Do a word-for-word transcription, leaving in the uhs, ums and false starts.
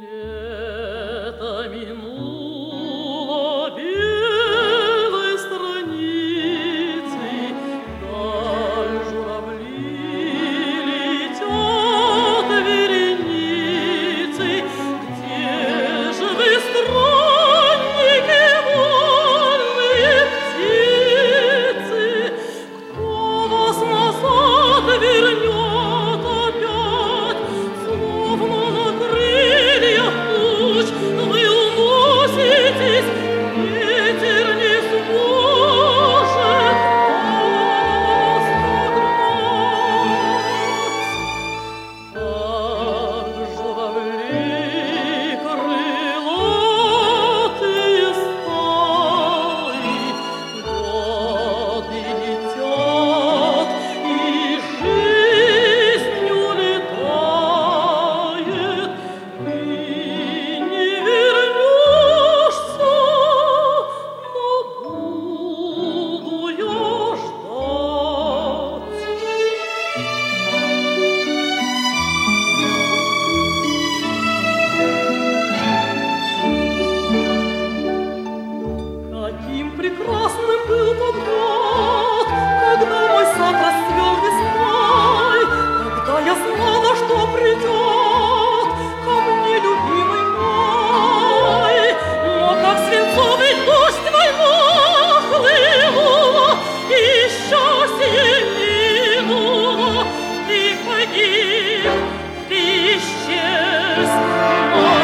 Лето минуло белой страницей, даль журавли летят вереницей. Где же вы, странники, вольные птицы? Кто вас назад вернет опять, словно на крыльях туч вы уноситесь, ветер не сможет вас догнать. Так журавли крылатые стаи, годы летят, и жизнь улетает. Ты не вернешься, но буду я ждать. Каким прекрасным был тот год, когда мой сад расцвел весной, когда я знала, что придет ко мне любимый май. Но как свинцовый дождь война хлынула, и счастье минуло. Ты погиб, ты исчез, но